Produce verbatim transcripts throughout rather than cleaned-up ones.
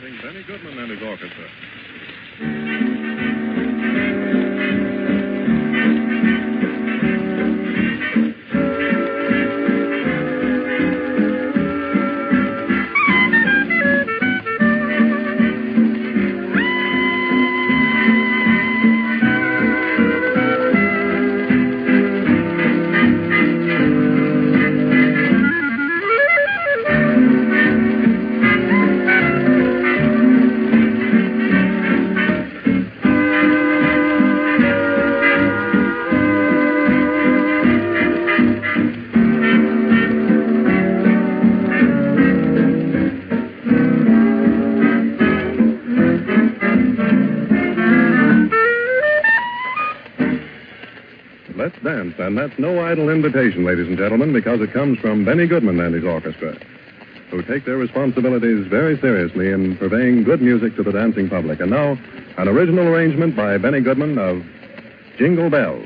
presenting Benny Goodman and his orchestra. Let's dance, and that's no idle invitation, ladies and gentlemen, because it comes from Benny Goodman and his orchestra, who take their responsibilities very seriously in purveying good music to the dancing public. And now, an original arrangement by Benny Goodman of Jingle Bells.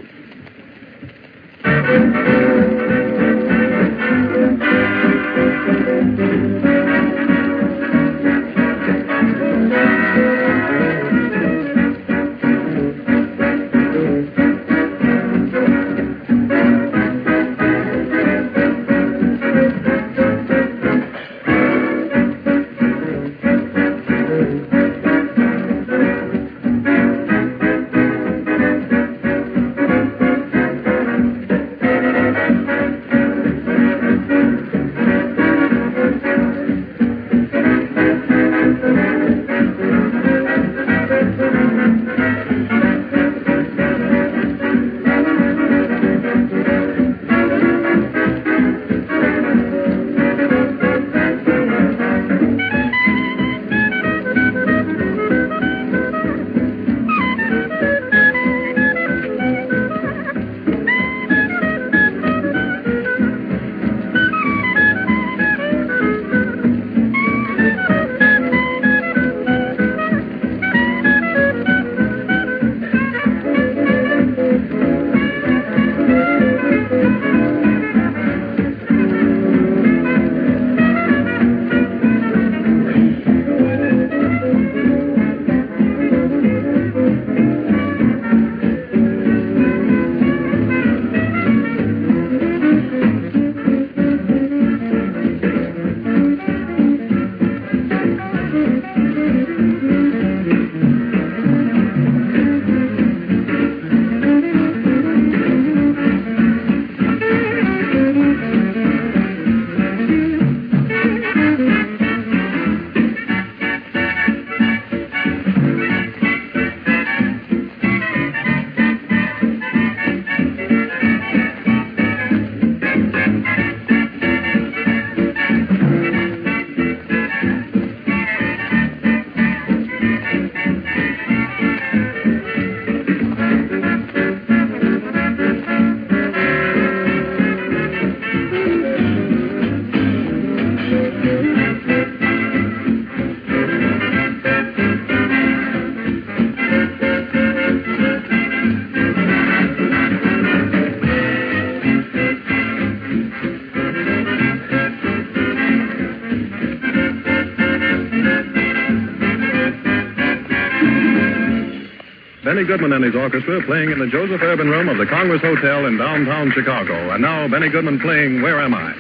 Benny Goodman and his orchestra playing in the Joseph Urban Room of the Congress Hotel in downtown Chicago. And now Benny Goodman playing Where Am I?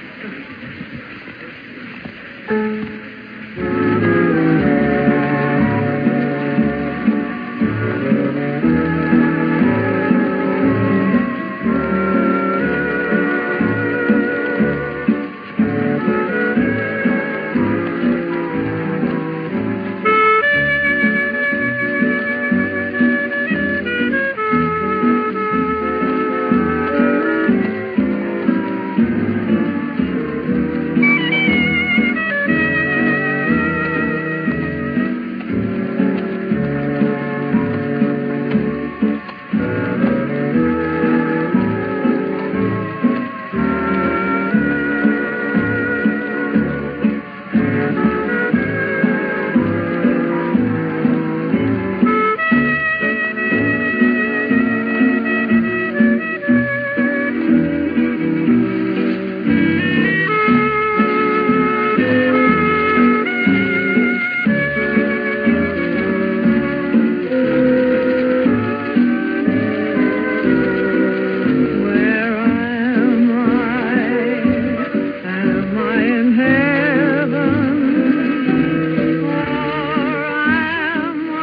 heaven, or am I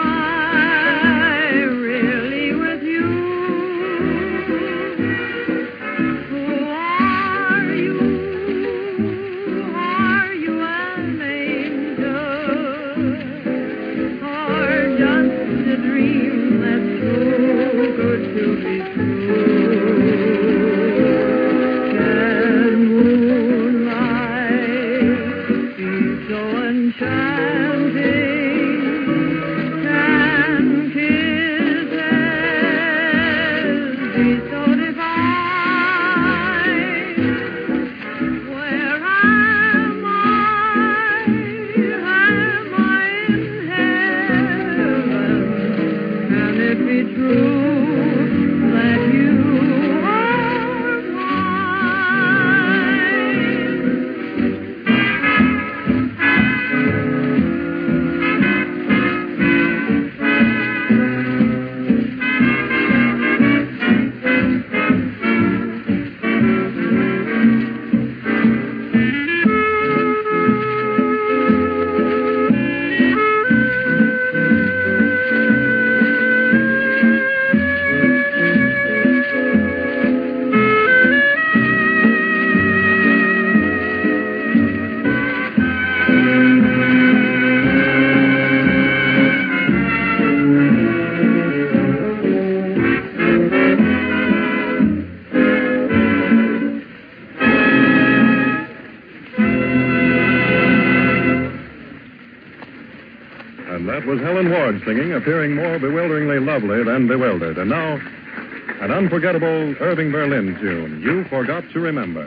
really with you? Who are you? Are you an angel, or just a dream that's too good to be true? Can moonlight be so enchanting? Can kisses be so divine? Where am I? Am I in heaven? Can it be true that you are mine? And that was Helen Ward singing, appearing more bewilderingly lovely than bewildered. And now, an unforgettable Irving Berlin tune, You Forgot to Remember.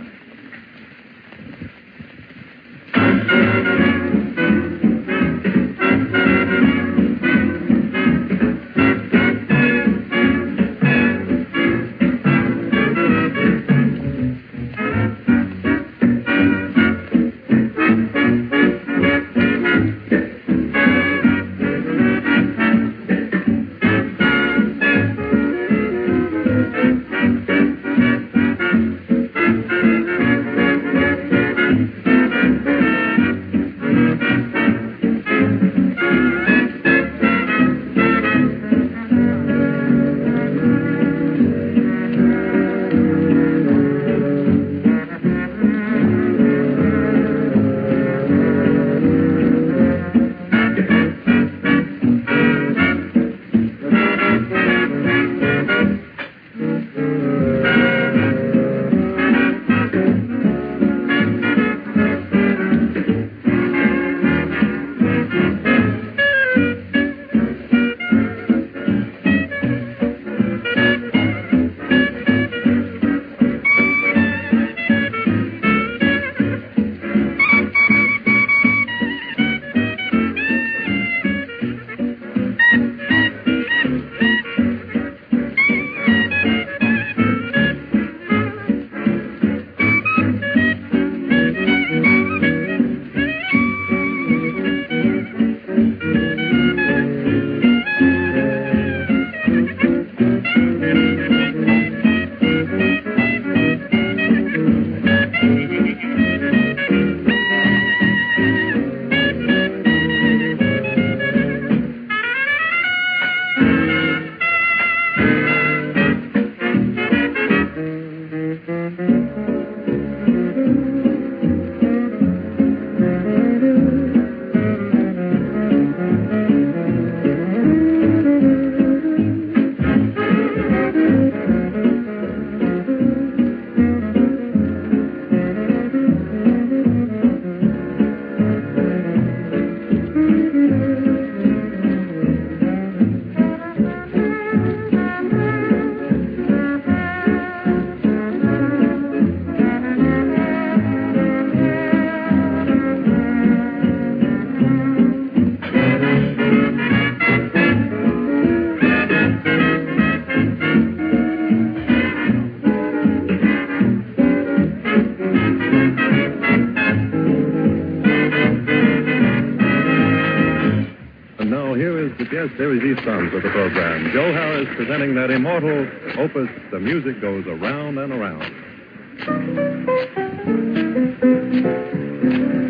Yes, series East Sons of the program. Joe Harris presenting that immortal opus, The Music Goes Around and Around.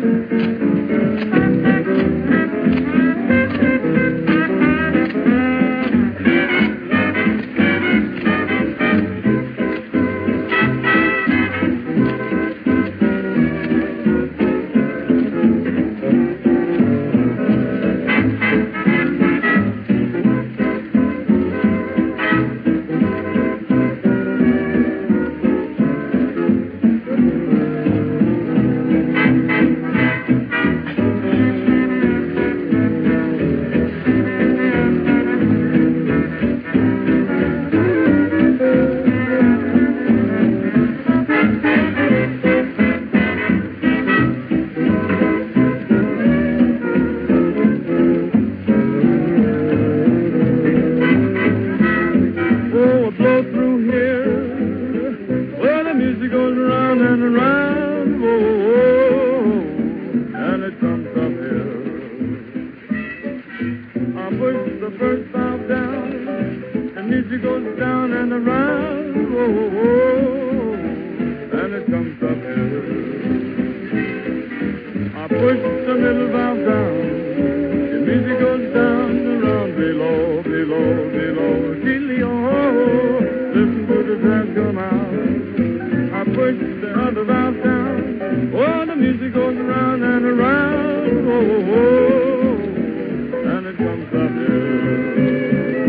I push the middle valve down. The music goes down around below, below, below. Chilly-oh, listen to the track come out. I push the other valve down. Oh, the music goes around and around. Oh, oh, oh. And it comes up here.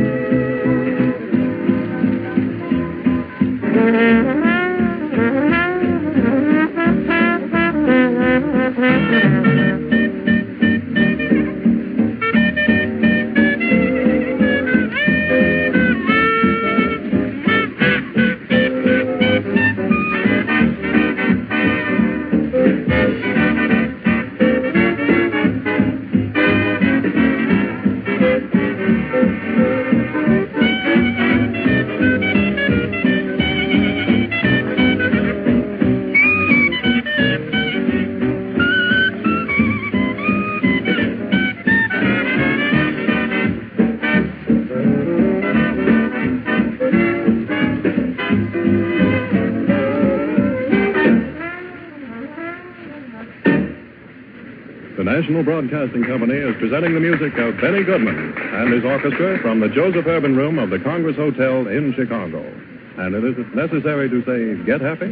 The National Broadcasting Company is presenting the music of Benny Goodman and his orchestra from the Joseph Urban Room of the Congress Hotel in Chicago. And it is necessary to say, get happy?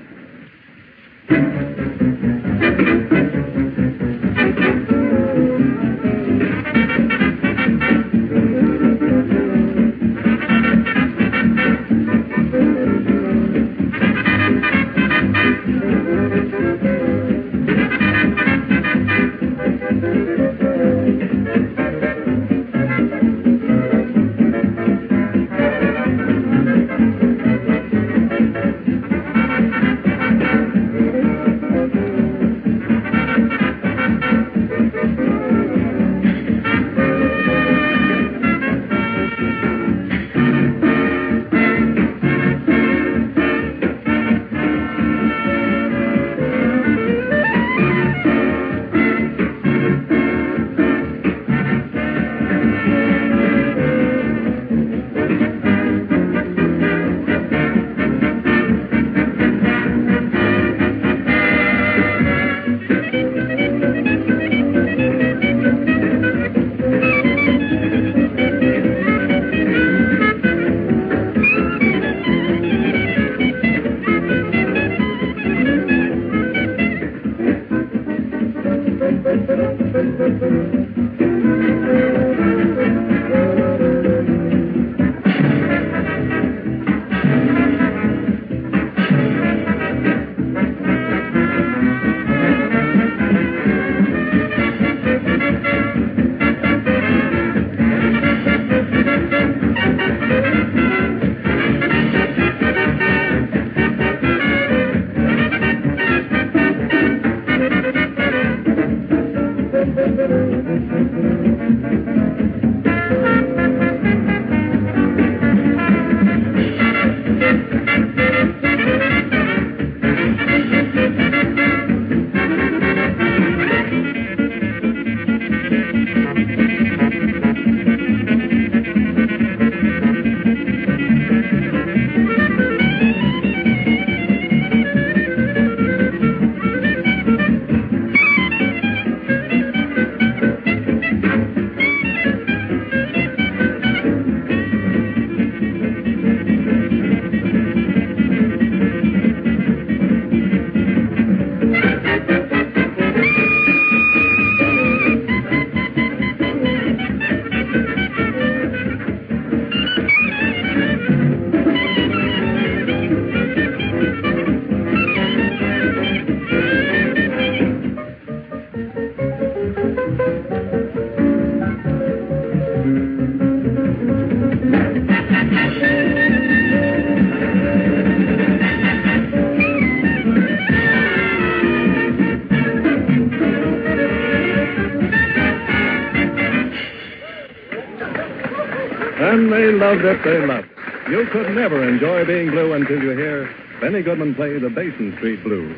And they loved it, they loved it. You could never enjoy being blue until you hear Benny Goodman play the Basin Street Blues.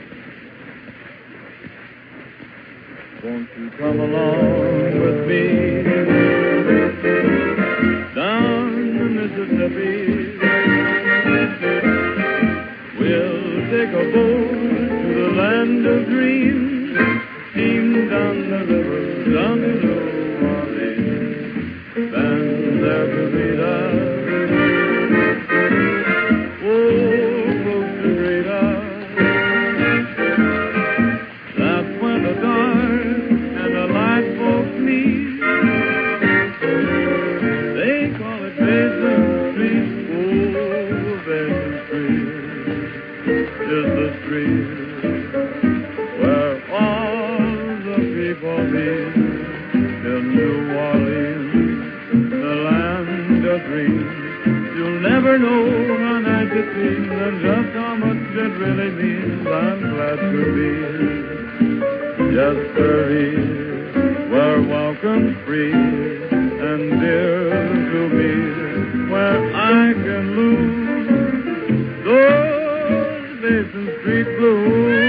Won't you come along with me down the Mississippi? We'll take a boat to the land of dreams. Steam to be just service, where welcome's free and dear to me, where I can lose those Basin Street blues.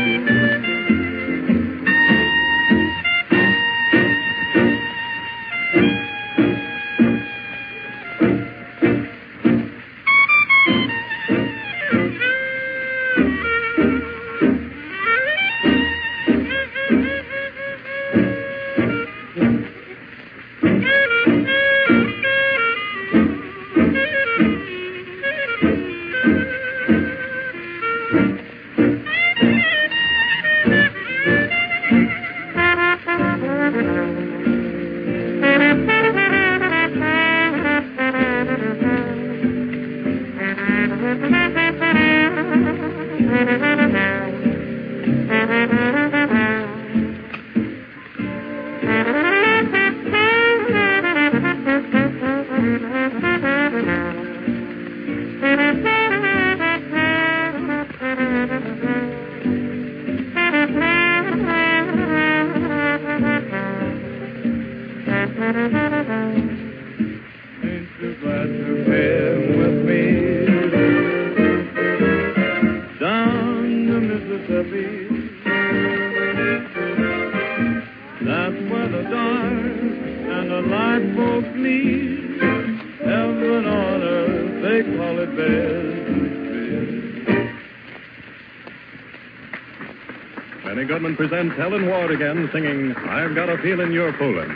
Benny Goodman presents Helen Ward again, singing I've Got a Feeling You're Fooling.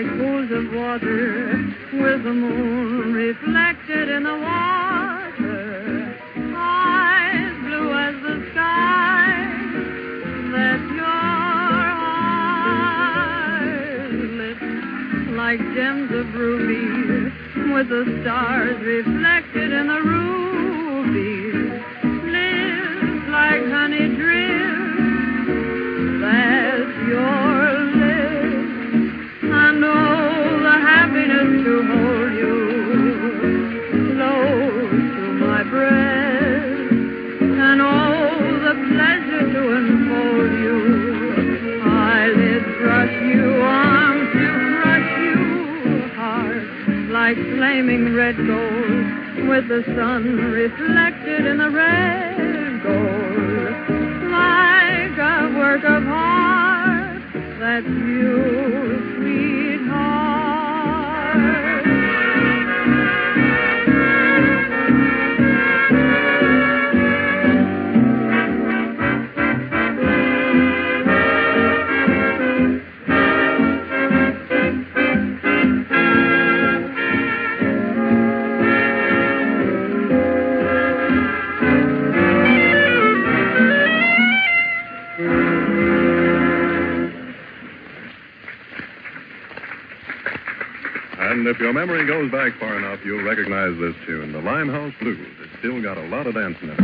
like pools of water with the moon reflected in the water. Eyes blue as the sky, that's your eyes. Lips like gems of ruby with the stars reflected in the rubies. Lips like honey drips, that's your lips. I know the happiness to hold you close to my breast, and oh, the pleasure to enfold you. Eyelids brush you, arms to crush you, heart like flaming red gold with the sun reflected in the red gold. Like a work of art, that's you, sweetheart. And if your memory goes back far enough, you'll recognize this tune, the Limehouse Blues. It's still got a lot of dancing in it.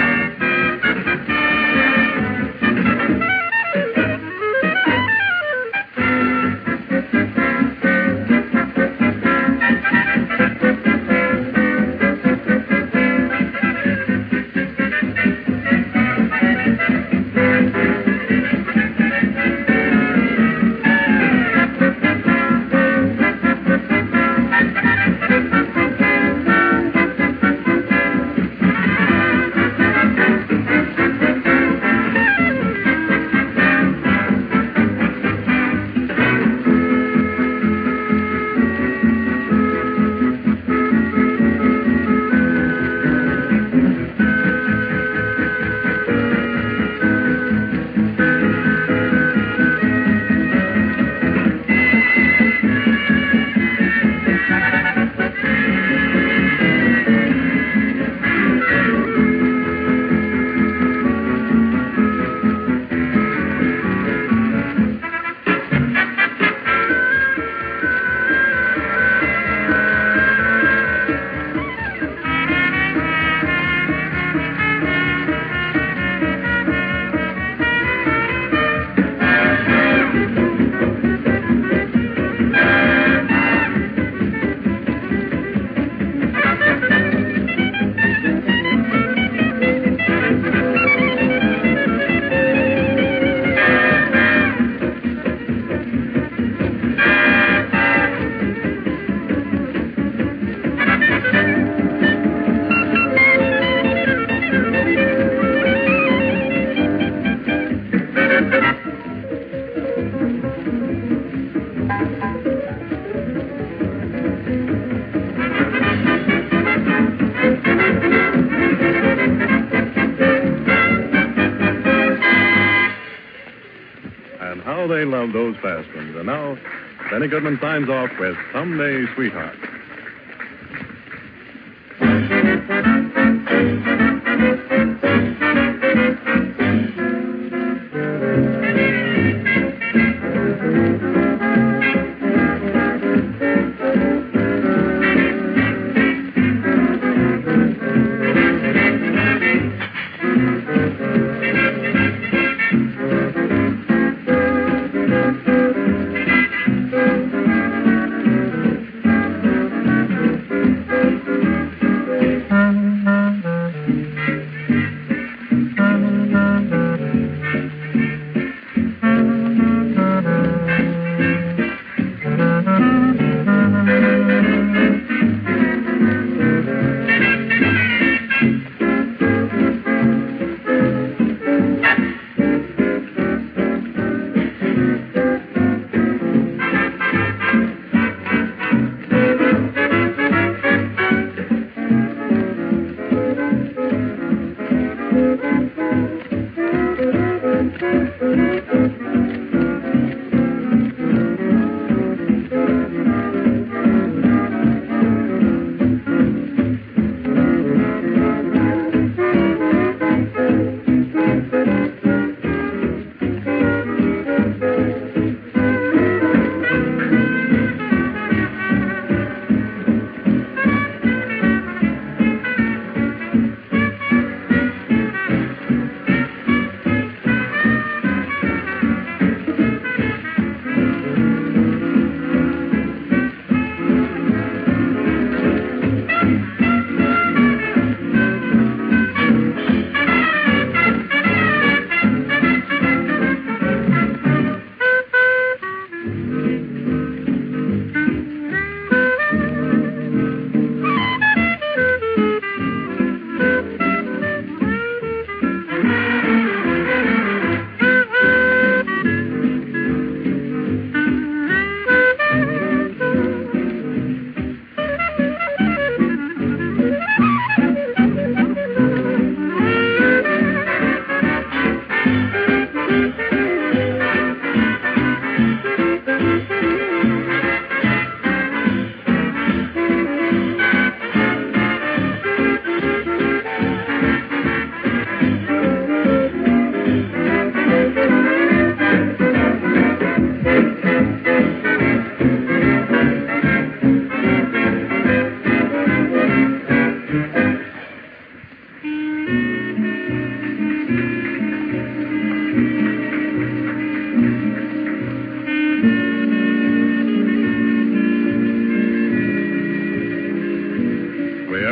How they love those fast ones. And now, Benny Goodman signs off with Someday, Sweetheart.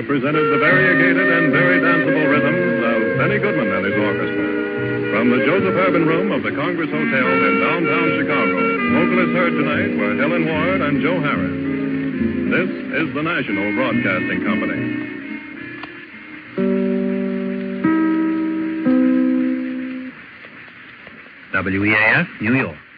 presented the variegated and very danceable rhythms of Benny Goodman and his orchestra. From the Joseph Urban Room of the Congress Hotel in downtown Chicago, vocalists heard tonight were Helen Ward and Joe Harris. This is the National Broadcasting Company. W E A F, New York.